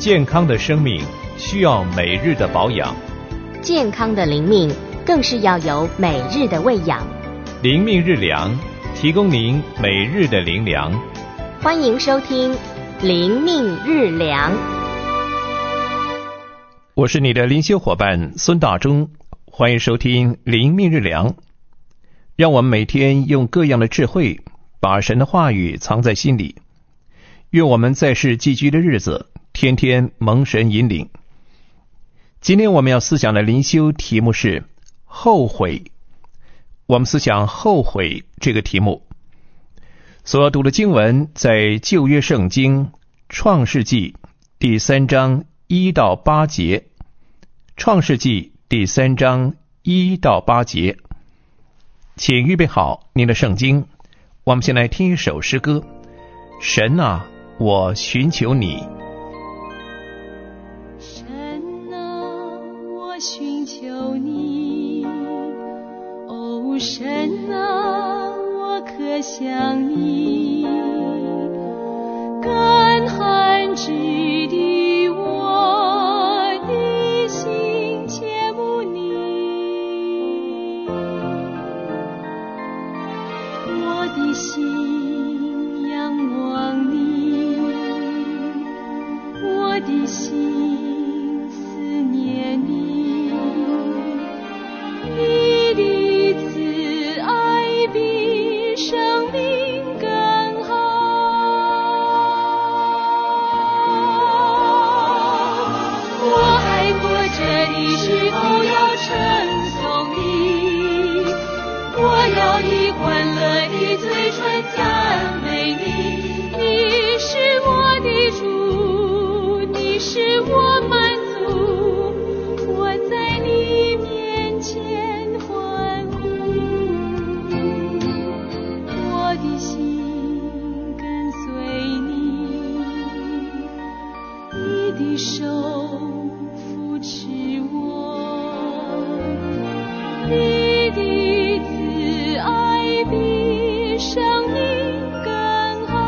健康的生命需要每日的保养， 健康的灵命更是要有每日的喂养。 灵命日粮，提供您每日的灵粮。 欢迎收听灵命日粮。 我是你的灵修伙伴孙大中，欢迎收听灵命日粮。让我们每天用各样的智慧，把神的话语藏在心里。愿我们在世寄居的日子，天天蒙神引领。今天我们要思想的灵修题目是后悔。我们思想后悔这个题目。所要读的经文在旧约圣经创世纪第3章1到8节。创世纪第3章1到8节。请预备好您的圣经，我们先来听一首诗歌。神啊，我寻求你。 神啊，我寻求你。哦，神啊，我渴想你。干旱之地，我的心切慕你。我的心仰望你，我的心思念你。你的慈爱比生命更好。我还活着的时候要称颂你，我要以欢乐的嘴唇赞美你。你是我的主，你是我满足，我在你面前欢呼。我的心跟随你，你的手扶持我，你的慈爱比生命更好。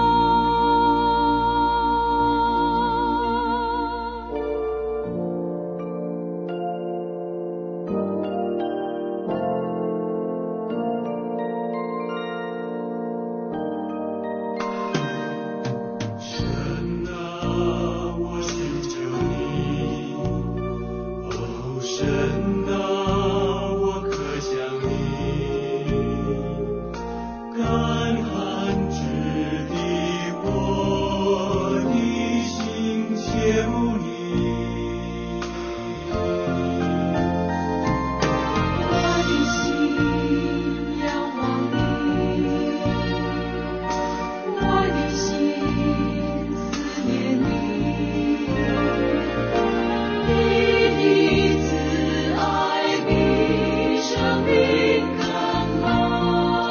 神啊，我寻求你。哦，神啊，我渴想你。干旱之地，我的心切慕你。 我的心仰望你，我的心思念你。你的慈爱比生命更好。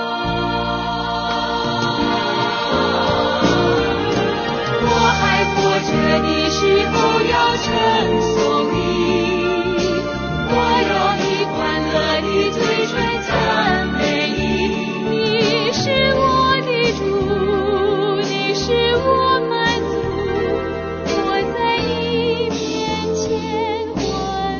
我还活着的时候要称颂你，我要以欢乐的嘴唇赞美你。你是我的主，你是我满足，我在你面前欢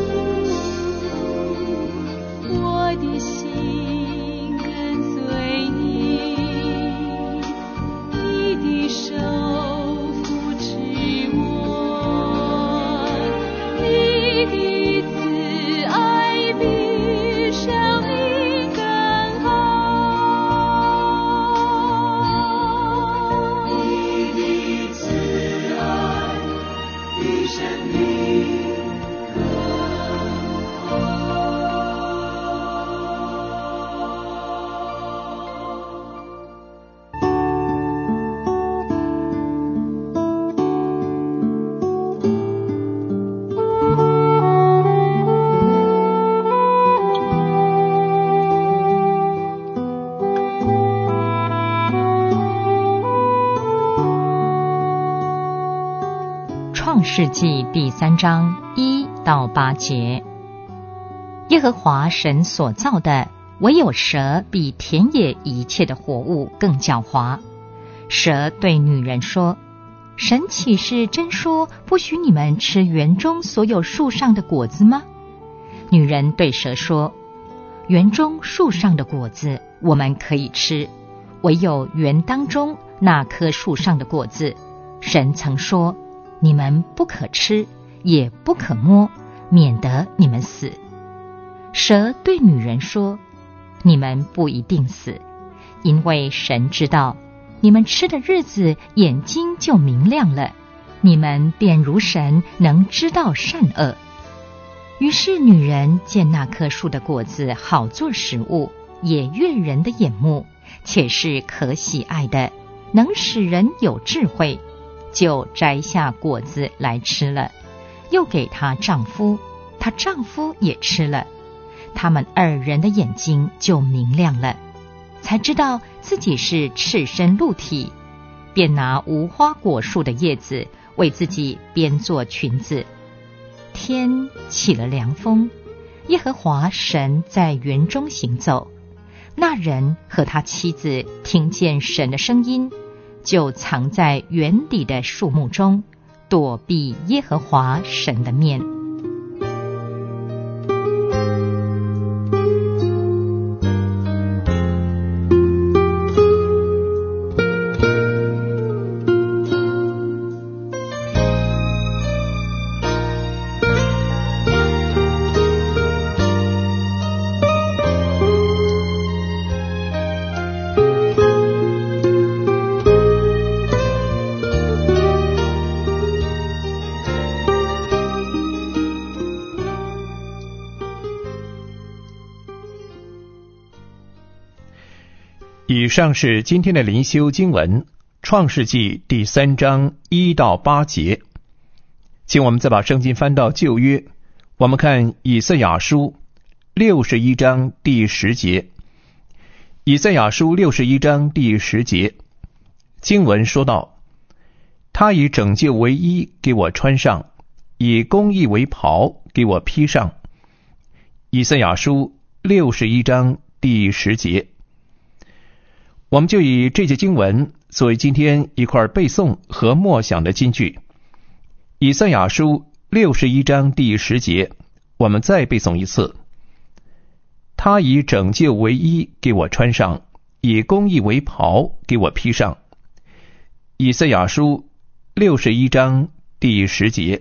呼。我的心跟随你，你的手扶持我，你的慈爱比生命更好。你的慈爱比生命更好。 创世纪第3章1到8节。耶和华神所造的，唯有蛇比田野一切的活物更狡猾。蛇对女人说： 神岂是真说不许你们吃园中所有树上的果子吗？女人对蛇说，园中树上的果子我们可以吃，唯有园当中那棵树上的果子，神曾说你们不可吃，也不可摸，免得你们死。蛇对女人说，你们不一定死，因为神知道你们吃的日子眼睛就明亮了，你们便如神，能知道善恶。于是女人见那棵树的果子好做食物，也悦人的眼目，且是可喜爱的，能使人有智慧，就摘下果子来吃了，又给她丈夫，她丈夫也吃了。他们二人的眼睛就明亮了，才知道自己是赤身露体，便拿无花果树的叶子为自己编做裙子。天起了凉风，耶和华神在园中行走，那人和他妻子听见神的声音，就藏在园里的树木中，躲避耶和华神的面。 以上是今天的灵修经文，创世纪第3章1到8节。请我们再把圣经翻到旧约，我们看以赛亚书61章第10节。以赛亚书61章第10节，经文说道，他以拯救为衣给我穿上，以公义为袍给我披上。以赛亚书61章第10节。我们就以这节经文作为今天一块背诵和默想的金句。以赛亚书61章第10节，我们再背诵一次。他以拯救为衣给我穿上，以公义为袍给我披上。以赛亚书61章第10节。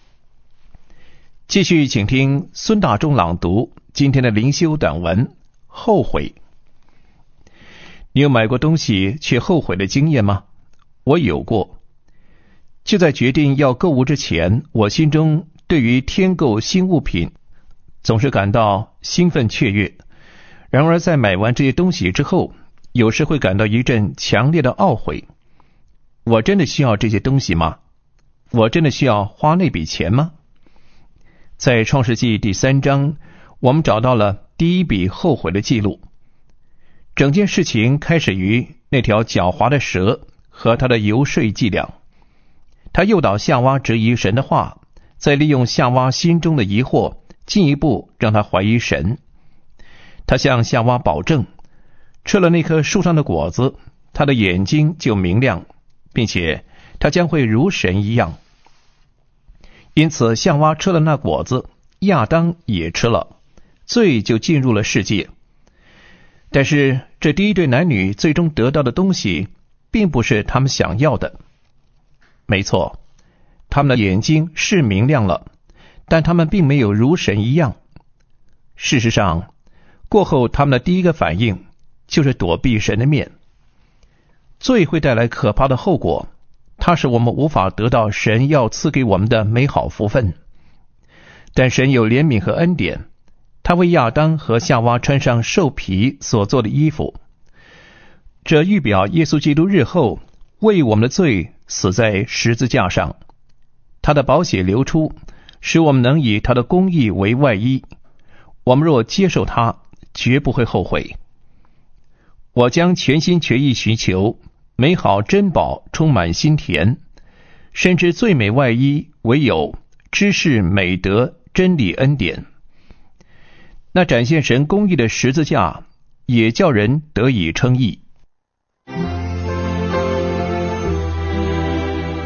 继续请听孙大中朗读今天的灵修短文，后悔。你有买过东西却后悔的经验吗？我有过。就在决定要购物之前，我心中对于添购新物品总是感到兴奋雀跃。然而在买完这些东西之后，有时会感到一阵强烈的懊悔。我真的需要这些东西吗？我真的需要花那笔钱吗？在创世纪第3章，我们找到了第一笔后悔的记录。整件事情开始于那条狡猾的蛇和他的游说伎俩。他诱导夏娃质疑神的话，再利用夏娃心中的疑惑，进一步让他怀疑神。他向夏娃保证，吃了那棵树上的果子，他的眼睛就明亮，并且他将会如神一样。因此夏娃吃了那果子，亚当也吃了，罪就进入了世界。但是这第一对男女最终得到的东西并不是他们想要的。没错，他们的眼睛是明亮了，但他们并没有如神一样。事实上，过后他们的第一个反应就是躲避神的面。罪会带来可怕的后果，它使我们无法得到神要赐给我们的美好福分。但神有怜悯和恩典，他为亚当和夏娃穿上兽皮所做的衣服，这预表耶稣基督日后为我们的罪死在十字架上。他的宝血流出，使我们能以他的公义为外衣。我们若接受他，绝不会后悔。我将全心全意寻求美好珍宝，充满心田，深知最美外衣唯有知识、美德、真理、恩典。那展现神公义的十字架，也叫人得以称义。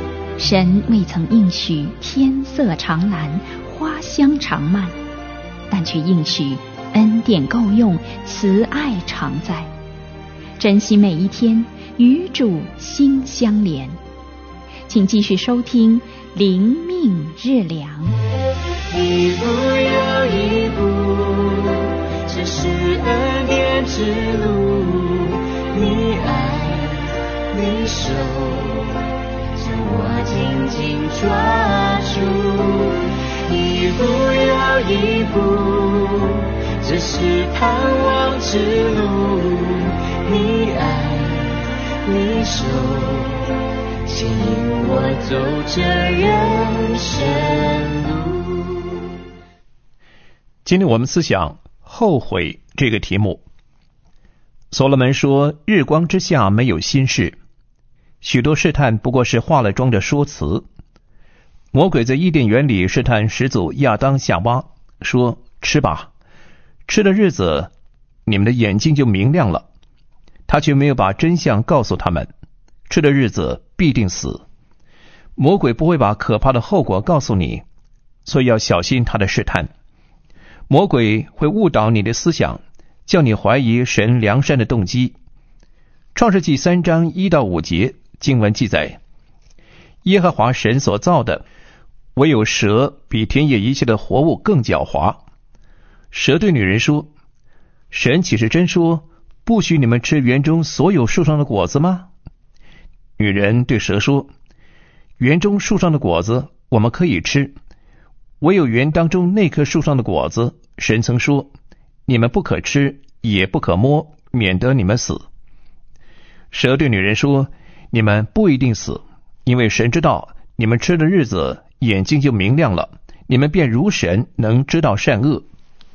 神未曾应许天色常蓝，花香常漫，但却应许恩典够用，慈爱常在。珍惜每一天，与主心相连。请继续收听灵命日粮。 一步又一步，这是恩典之路，你爱你手将我紧紧抓住。一步又一步，这是盼望之路，你爱你手牵引我走这人生路。 今天我们思想后悔这个题目。所罗门说，日光之下没有新事，许多试探不过是化了妆的说辞。魔鬼在伊甸园里试探始祖亚当夏娃，说吃吧，吃的日子你们的眼睛就明亮了。他却没有把真相告诉他们，吃的日子必定死。魔鬼不会把可怕的后果告诉你，所以要小心他的试探。魔鬼会误导你的思想，叫你怀疑神良善的动机。创世纪3章1到5节经文记载，耶和华神所造的，唯有蛇比田野一切的活物更狡猾。蛇对女人说，神岂是真说，不许你们吃园中所有树上的果子吗？女人对蛇说，园中树上的果子我们可以吃，唯有园当中那棵树上的果子，神曾说，你们不可吃，也不可摸，免得你们死。蛇对女人说，你们不一定死，因为神知道你们吃的日子眼睛就明亮了，你们便如神，能知道善恶。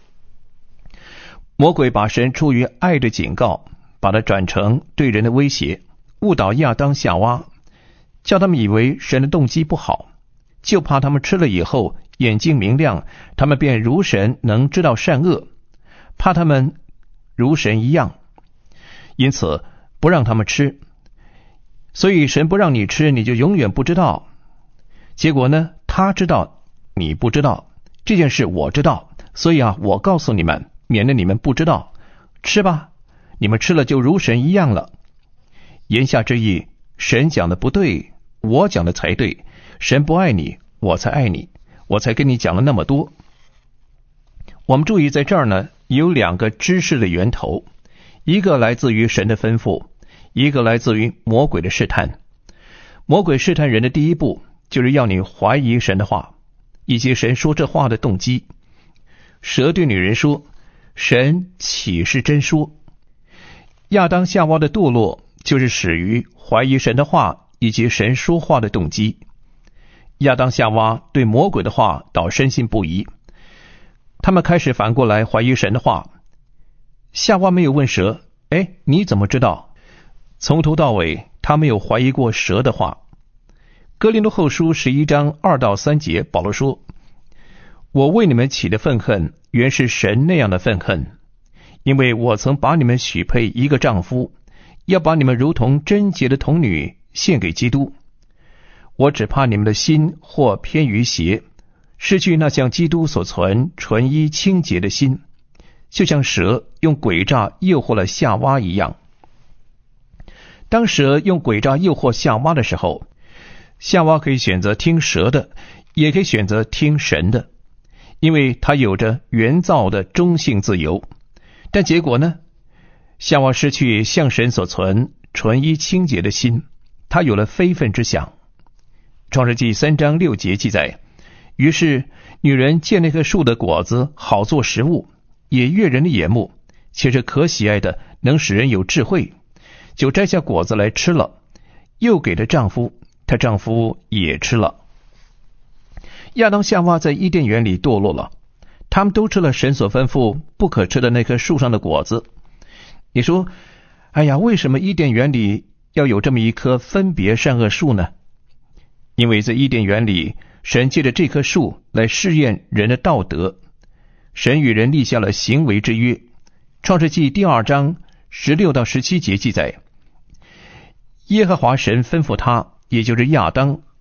魔鬼把神出于爱的警告，把它转成对人的威胁，误导亚当夏娃，叫他们以为神的动机不好，就怕他们吃了以后眼睛明亮，他们便如神，能知道善恶，怕他们如神一样，因此不让他们吃。所以神不让你吃，你就永远不知道。结果呢，他知道你不知道，这件事我知道，所以我告诉你们，免得你们不知道。吃吧，你们吃了就如神一样了。言下之意，神讲的不对，我讲的才对。神不爱你，我才爱你，我才跟你讲了那么多。我们注意在这儿呢，有2个知识的源头，一个来自于神的吩咐，一个来自于魔鬼的试探。魔鬼试探人的第一步，就是要你怀疑神的话，以及神说这话的动机。蛇对女人说，神岂是真说？亚当夏娃的堕落就是始于怀疑神的话以及神说话的动机。亚当夏娃对魔鬼的话倒深信不疑，他们开始反过来怀疑神的话。夏娃没有问蛇，你怎么知道？从头到尾他没有怀疑过蛇的话。哥林多后书11章2到3节，保罗说，我为你们起的愤恨，原是神那样的愤恨，因为我曾把你们许配一个丈夫，要把你们如同贞洁的童女献给基督。我只怕你们的心或偏于邪，失去那像基督所存纯一清洁的心，就像蛇用诡诈诱惑了夏娃一样。当蛇用诡诈诱惑夏娃的时候，夏娃可以选择听蛇的，也可以选择听神的，因为他有着原造的中性自由。但结果呢，夏娃失去像神所存纯一清洁的心，他有了非分之想。创世纪3章6节记载，于是女人见那棵树的果子好做食物，也悦人的眼目，且是可喜爱的，能使人有智慧，就摘下果子来吃了，又给了丈夫，她丈夫也吃了。亚当夏娃在伊甸园里堕落了，他们都吃了神所吩咐不可吃的那棵树上的果子。你说，为什么伊甸园里要有这么一棵分别善恶树呢？因为在伊甸园里，神借着这棵树来试验人的道德，神与人立下了行为之约。创世纪第2章16到17节记载，耶和华神吩咐他，也就是亚当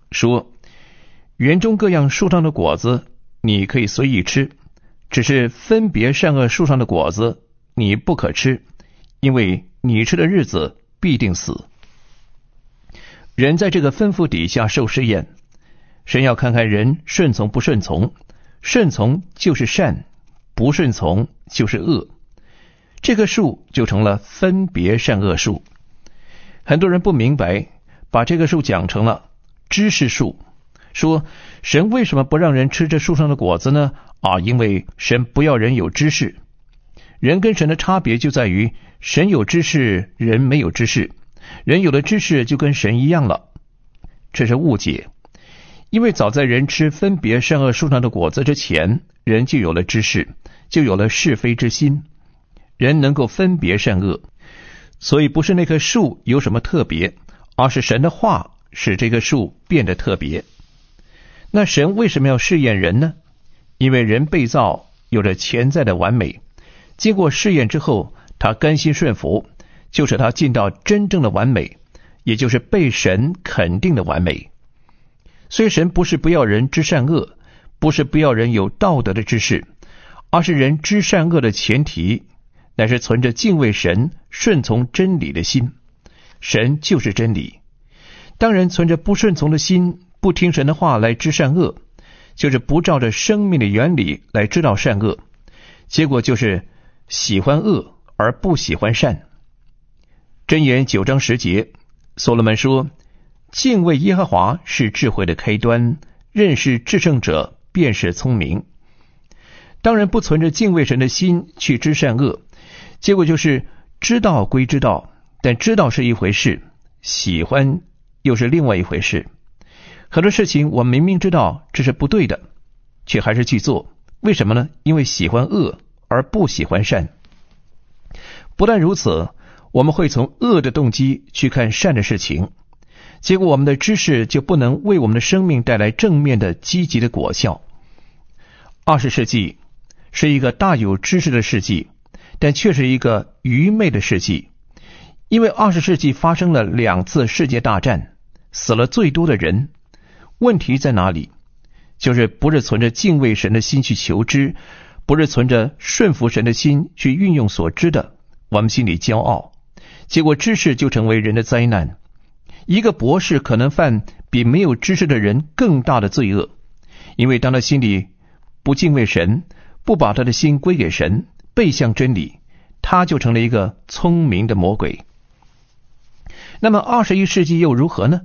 说，园中各样树上的果子你可以随意吃，只是分别善恶树上的果子你不可吃，因为你吃的日子必定死。人在这个吩咐底下受试验，神要看看人顺从不顺从，顺从就是善，不顺从就是恶。这棵树就成了分别善恶树。很多人不明白，把这个树讲成了知识树，说神为什么不让人吃这树上的果子呢？因为神不要人有知识。人跟神的差别就在于，神有知识，人没有知识，人有了知识就跟神一样了。这是误解，因为早在人吃分别善恶树上的果子之前，人就有了知识，就有了是非之心，人能够分别善恶。所以不是那棵树有什么特别，而是神的话使这棵树变得特别。那神为什么要试验人呢？因为人被造有着潜在的完美，经过试验之后，他甘心顺服，就使他进到真正的完美，也就是被神肯定的完美。所以神不是不要人知善恶，不是不要人有道德的知识，而是人知善恶的前提乃是存着敬畏神、顺从真理的心。神就是真理。当人存着不顺从的心，不听神的话来知善恶，就是不照着生命的原理来知道善恶，结果就是喜欢恶而不喜欢善。箴言9章10节，所罗门说，敬畏耶和华是智慧的开端，认识至圣者便是聪明。当人不存着敬畏神的心去知善恶，结果就是知道归知道，但知道是一回事，喜欢又是另外一回事。很多事情我们明明知道这是不对的，却还是去做。为什么呢？因为喜欢恶而不喜欢善。不但如此，我们会从恶的动机去看善的事情，结果我们的知识就不能为我们的生命带来正面的积极的果效。20世纪是一个大有知识的世纪，但却是一个愚昧的世纪。因为20世纪发生了2次世界大战，死了最多的人。问题在哪里？就是不是存着敬畏神的心去求知，不是存着顺服神的心去运用所知的，我们心里骄傲，结果知识就成为人的灾难。一个博士可能犯比没有知识的人更大的罪恶，因为当他心里不敬畏神，不把他的心归给神，背向真理，他就成了一个聪明的魔鬼。那么21世纪又如何呢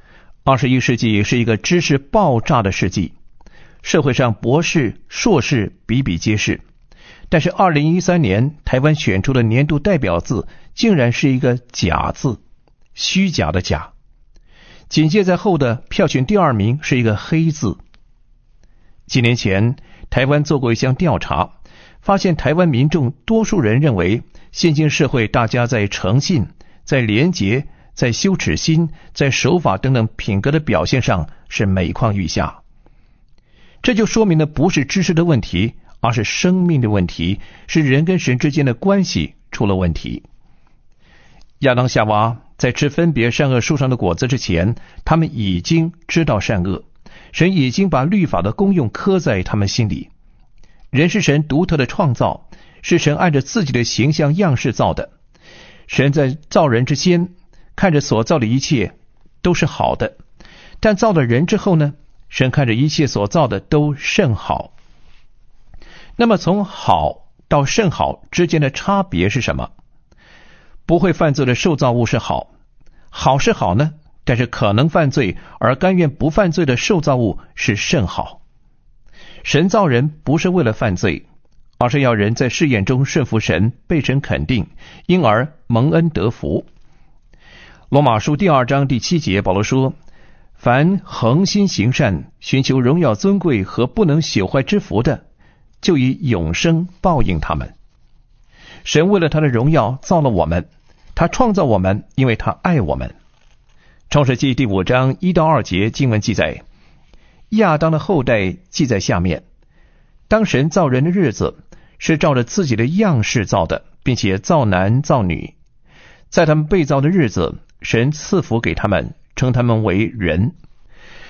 ？21世纪是一个知识爆炸的世纪，社会上博士、硕士比比皆是。但是2013年台湾选出的年度代表字竟然是一个假字，虚假的假。紧接在后的票选第2名是一个黑字。几年前台湾做过一项调查，发现台湾民众多数人认为现今社会大家在诚信、在廉洁、在羞耻心、在守法等等品格的表现上是每况愈下。这就说明了不是知识的问题，而是生命的问题，是人跟神之间的关系出了问题。亚当夏娃在吃分别善恶树上的果子之前，他们已经知道善恶，神已经把律法的功用刻在他们心里。人是神独特的创造，是神按着自己的形象样式造的。神在造人之前看着所造的一切都是好的，但造了人之后呢，神看着一切所造的都甚好。那么从好到甚好之间的差别是什么？不会犯罪的受造物是好，好是好呢，但是可能犯罪而甘愿不犯罪的受造物是甚好。神造人不是为了犯罪，而是要人在试验中顺服神，被神肯定，因而蒙恩得福。罗马书第2章第7节，保罗说，凡恒心行善，寻求荣耀尊贵和不能朽坏之福的，就以永生报应他们。神为了他的荣耀造了我们，他创造我们，因为他爱我们。创世纪第5章1到2节经文记载，亚当的后代记在下面。当神造人的日子，是照着自己的样式造的，并且造男造女。在他们被造的日子，神赐福给他们，称他们为人。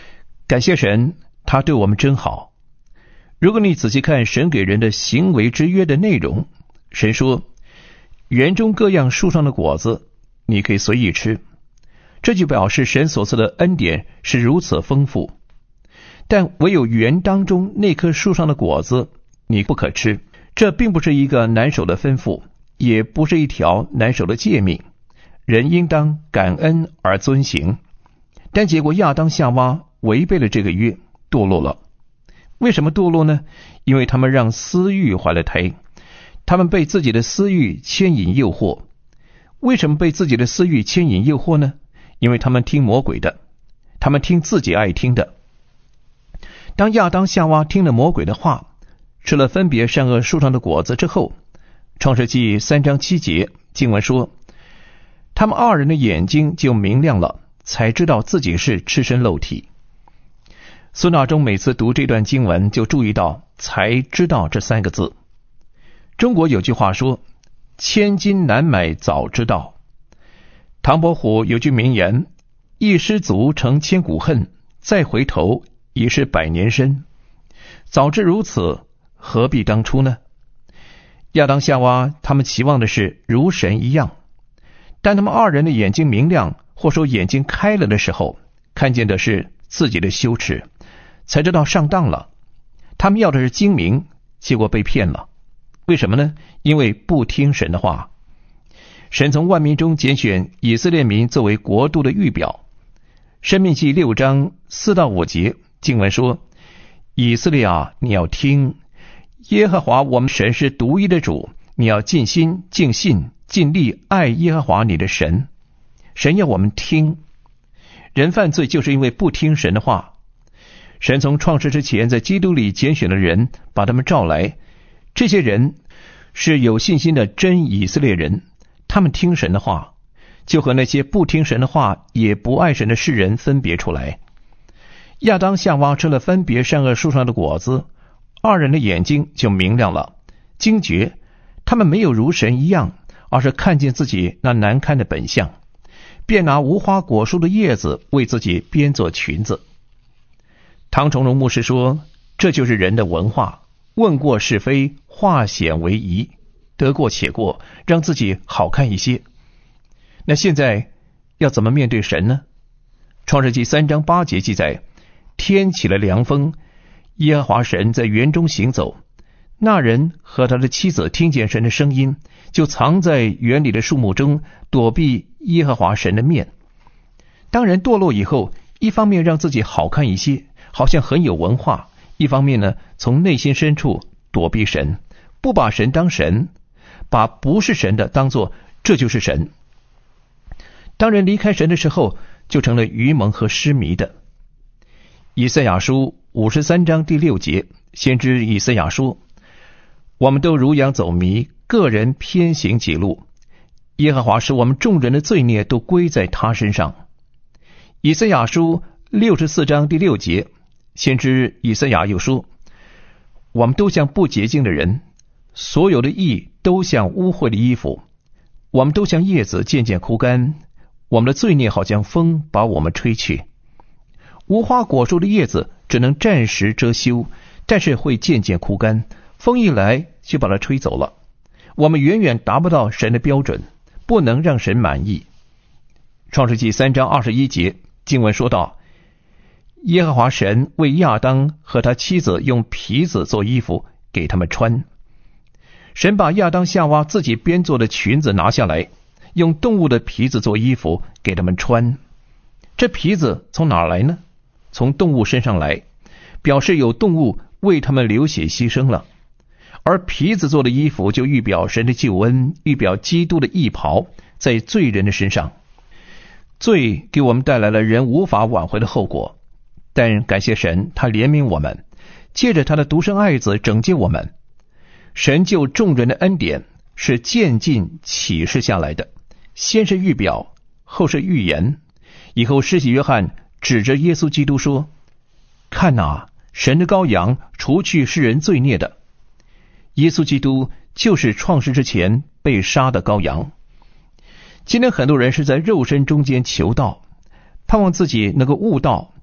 感谢神，他对我们真好。如果你仔细看神给人的行为之约的内容，神说，园中各样树上的果子你可以随意吃，这就表示神所赐的恩典是如此丰富。但唯有园当中那棵树上的果子你不可吃，这并不是一个难守的吩咐，也不是一条难守的诫命，人应当感恩而遵行。但结果亚当夏娃违背了这个约，堕落了。为什么堕落呢？因为他们让私欲怀了胎，他们被自己的私欲牵引诱惑。为什么被自己的私欲牵引诱惑呢？因为他们听魔鬼的，他们听自己爱听的。当亚当夏娃听了魔鬼的话，吃了分别善恶树上的果子之后，创世纪3章7节经文说，他们二人的眼睛就明亮了，才知道自己是赤身露体。孙大中每次读这段经文就注意到才知道这3个字。中国有句话说，千金难买早知道。唐伯虎有句名言，一失足成千古恨，再回头已是百年身。早知如此，何必当初呢？亚当夏娃他们期望的是如神一样，但他们二人的眼睛明亮，或说眼睛开了的时候，看见的是自己的羞耻，才知道上当了。他们要的是精明，结果被骗了。为什么呢？因为不听神的话。神从万民中拣选以色列民作为国度的预表。申命记6章4到5节经文说，以色列啊，你要听，耶和华我们神是独一的主，你要尽心尽性尽力爱耶和华你的神。神要我们听。人犯罪就是因为不听神的话。神从创世之前在基督里拣选的人，把他们召来，这些人是有信心的真以色列人，他们听神的话，就和那些不听神的话也不爱神的世人分别出来。亚当夏娃吃了分别善恶树上的果子，二人的眼睛就明亮了，惊觉他们没有如神一样，而是看见自己那难堪的本相，便拿无花果树的叶子为自己编做裙子。唐崇荣牧师说，这就是人的文化，问过是非，化险为夷，得过且过，让自己好看一些。那现在要怎么面对神呢？创世纪3章8节记载，天起了凉风，耶和华神在园中行走，那人和他的妻子听见神的声音，就藏在园里的树木中，躲避耶和华神的面。当人堕落以后，一方面让自己好看一些，好像很有文化，一方面呢，从内心深处躲避神，不把神当神，把不是神的当作这就是神。当人离开神的时候，就成了愚蒙和失迷的。以赛亚书53章第6节，先知以赛亚说，我们都如羊走迷，个人偏行己路，耶和华使我们众人的罪孽都归在他身上。以赛亚书64章第6节，先知以赛亚又说，我们都像不洁净的人，所有的义都像污秽的衣服，我们都像叶子渐渐枯干，我们的罪孽好像风把我们吹去。无花果树的叶子只能暂时遮羞，但是会渐渐枯干，风一来就把它吹走了。我们远远达不到神的标准，不能让神满意。创世纪3章21节经文说道，耶和华神为亚当和他妻子用皮子做衣服给他们穿。神把亚当夏娃自己编做的裙子拿下来，用动物的皮子做衣服给他们穿。这皮子从哪儿来呢？从动物身上来，表示有动物为他们流血牺牲了。而皮子做的衣服就预表神的救恩，预表基督的义袍在罪人的身上。罪给我们带来了人无法挽回的后果，但感谢神，他怜悯我们，借着他的独生爱子拯救我们。神救众人的恩典是渐进启示下来的，先是预表，后是预言。以后施洗约翰指着耶稣基督说，看哪，神的羔羊，除去世人罪孽的。耶稣基督就是创世之前被杀的羔羊。今天很多人是在肉身中间求道，盼望自己能够悟道，盼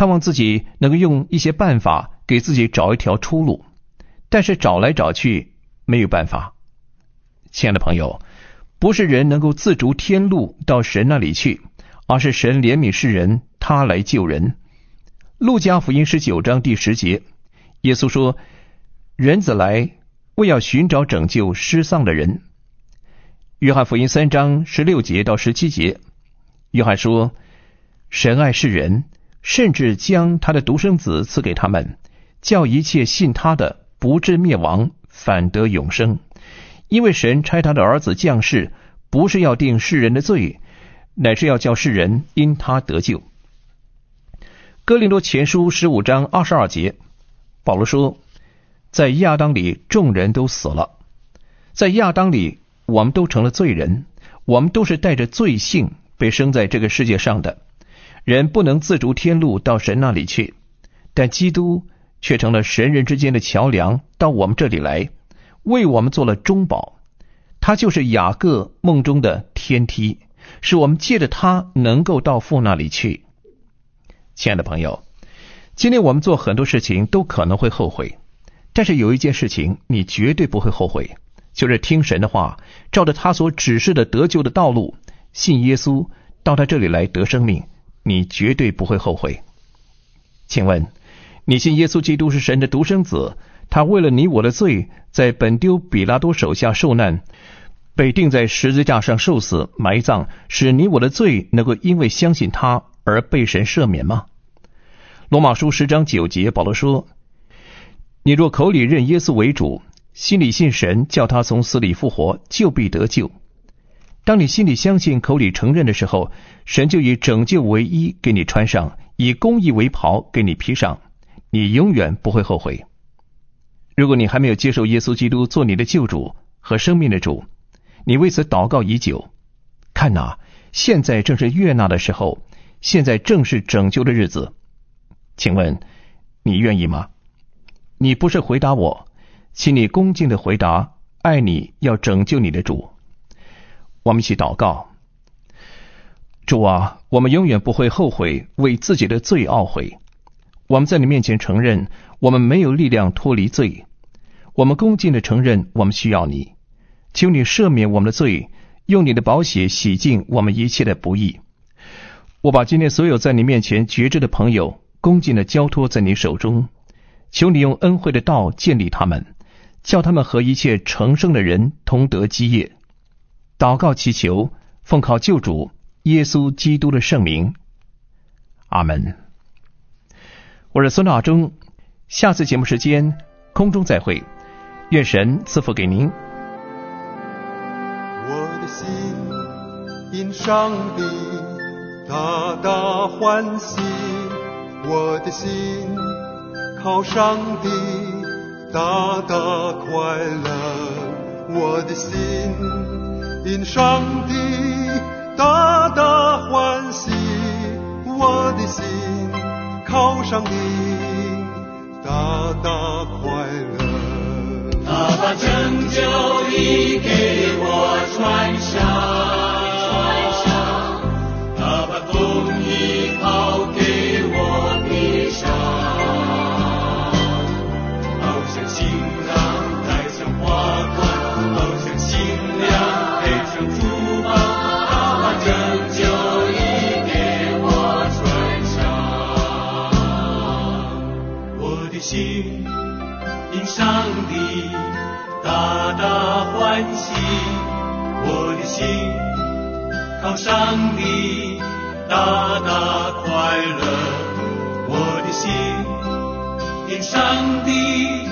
盼望自己能够用一些办法给自己找一条出路，但是找来找去没有办法。亲爱的朋友，不是人能够自逐天路到神那里去，而是神怜悯世人，他来救人。路加福音19章第10节，耶稣说，人子来为要寻找拯救失丧的人。约翰福音3章16节到17节，约翰说，神爱世人，甚至将他的独生子赐给他们，叫一切信他的不至灭亡，反得永生。因为神差他的儿子降世，不是要定世人的罪，乃是要叫世人因他得救。哥林多前书15章22节，保罗说，在亚当里众人都死了，在亚当里我们都成了罪人，我们都是带着罪性被生在这个世界上的。人不能自逐天路到神那里去，但基督却成了神人之间的桥梁，到我们这里来，为我们做了中保。他就是雅各梦中的天梯，使我们借着他能够到父那里去。亲爱的朋友，今天我们做很多事情都可能会后悔，但是有一件事情你绝对不会后悔，就是听神的话，照着他所指示的得救的道路，信耶稣，到他这里来得生命，你绝对不会后悔。请问，你信耶稣基督是神的独生子，他为了你我的罪，在本丢比拉多手下受难，被钉在十字架上受死埋葬，使你我的罪能够因为相信他而被神赦免吗？罗马书10章9节，保罗说，你若口里认耶稣为主，心里信神叫他从死里复活，就必得救。当你心里相信，口里承认的时候，神就以拯救为衣给你穿上，以公义为袍给你披上，你永远不会后悔。如果你还没有接受耶稣基督做你的救主和生命的主，你为此祷告已久，看哪，现在正是悦纳的时候，现在正是拯救的日子。请问你愿意吗？你不是回答我，请你恭敬地回答，爱你要拯救你的主。我们一起祷告。主啊，我们永远不会后悔为自己的罪懊悔。我们在你面前承认，我们没有力量脱离罪。我们恭敬地承认，我们需要你。求你赦免我们的罪，用你的宝血洗净我们一切的不义。我把今天所有在你面前觉知的朋友恭敬地交托在你手中，求你用恩惠的道建立他们，叫他们和一切成圣的人同得基业。祷告祈求，奉靠救主耶稣基督的圣名，阿们。我是孙大中，下次节目时间空中再会，愿神赐福给您。 我的心因上帝大大欢喜，我的心靠上帝大大快乐，我的心因上帝大大欢喜，我的心靠上帝大大快乐。 他把拯救已给我穿上，他把公义袍给我披上，好像新郎戴上花冠，好像新娘配上珠宝，他把拯救已给我穿上。我的心因上帝大大欢喜，我的心靠上帝大大快乐，我的心因上帝